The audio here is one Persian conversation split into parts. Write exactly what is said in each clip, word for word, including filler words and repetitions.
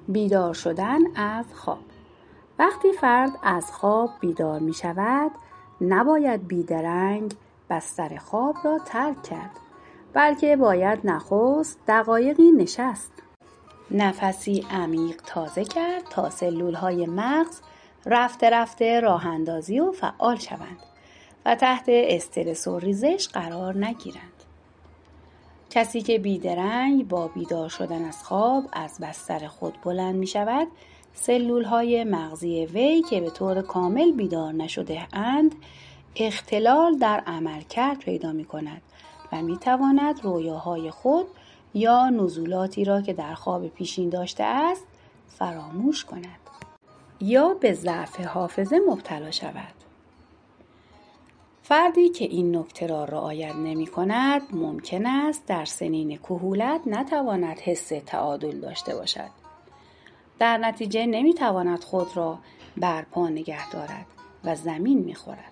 بیدار شدن از خواب. وقتی فرد از خواب بیدار می شود، نباید بیدرنگ بستر خواب را ترک کرد، بلکه باید نخست دقایقی نشست، نفسی عمیق تازه کرد تا سلولهای مغز رفته رفته راه اندازی و فعال شوند و تحت استرس و ریزش قرار نگیرند. کسی که بیدرنگ با بیدار شدن از خواب از بستر خود بلند می شود، سلولهای مغزی وی که به طور کامل بیدار نشده اند اختلال در عملکرد پیدا می کند و می تواند رویاهای خود یا نزولاتی را که در خواب پیشین داشته است فراموش کند یا به ضعف حافظه مبتلا شود. فردی که این نکته را رعایت نمی کند ممکن است در سنین کهولت نتواند حس تعادل داشته باشد. در نتیجه نمی تواند خود را بر پا نگه دارد و زمین می خورد.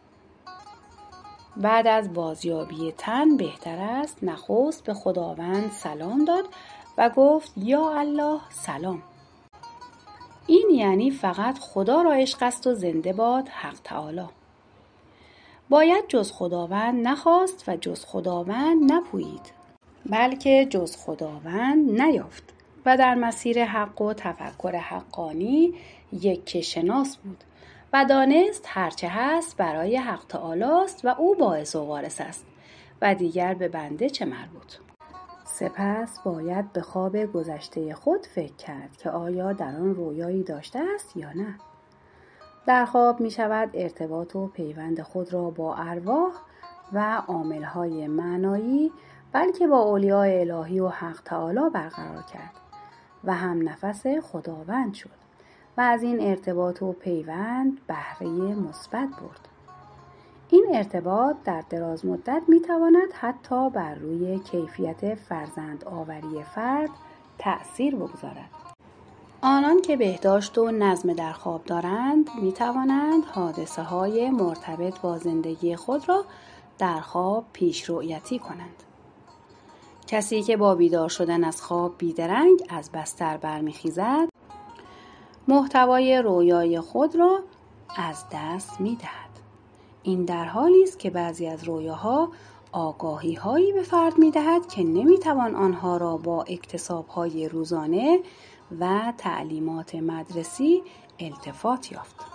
بعد از بازیابی تن بهتر است نخست به خداوند سلام داد و گفت یا الله سلام. این یعنی فقط خدا را عشق است و زنده باد حق تعالی. باید جز خداوند نخواست و جز خداوند نپویید، بلکه جز خداوند نیافت و در مسیر حق و تفکر حقانی یک شناس بود و دانست هرچه هست برای حق تعالی است و او باعث و وارث است و دیگر به بنده چه مربوط. سپس باید به خواب گذشته خود فکر کرد که آیا در آن رویایی داشته است یا نه. در خواب می شود ارتباط و پیوند خود را با ارواح و عاملهای معنایی بلکه با اولیاء الهی و حق تعالی برقرار کرد و هم نفس خداوند شد و از این ارتباط و پیوند بهره مثبت برد. این ارتباط در دراز مدت می تواند حتی بر روی کیفیت فرزند آوری فرد تأثیر بگذارد. آنان که بهداشت و نظم در خواب دارند می توانند حادثه های مرتبط با زندگی خود را در خواب پیش رؤیتی کنند. کسی که با بیدار شدن از خواب بیدرنگ از بستر برمیخیزد محتوای رویای خود را از دست می دهد. این در حالی است که بعضی از رویاها آگاهی هایی به فرد می دهد که نمی توان آنها را با اکتساب های روزانه و تعلیمات مدرسی التفات یافت.